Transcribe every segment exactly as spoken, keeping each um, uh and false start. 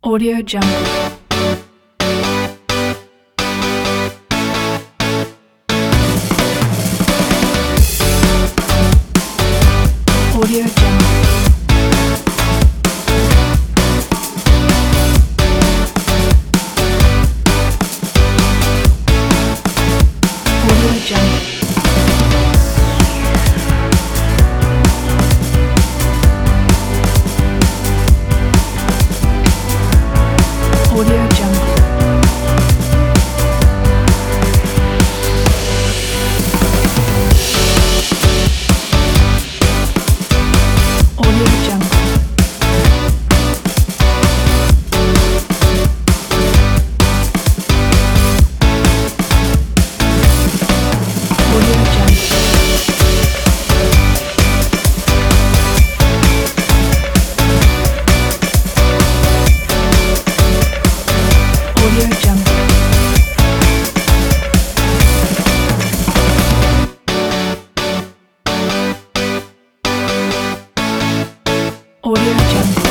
Audio Jungle. Audio Jungle. Audio Jungle. Audio Jungle. Audio Jungle. Audio Jungle. Audio Jungle. Audio Jungle.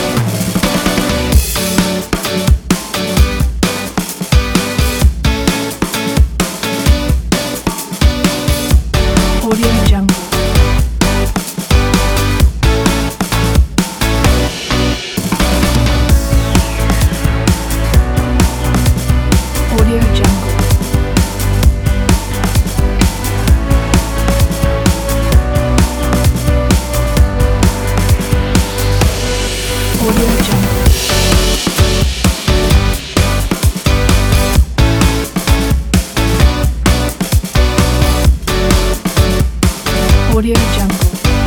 Audio Jungle. Audio Jungle. Audio Jungle. Audio Jungle.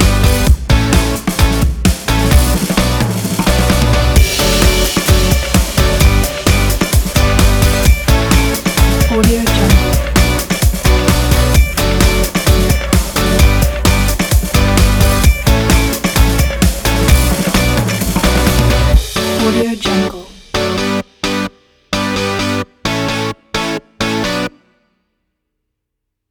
Audio Jungle. Audio Jungle.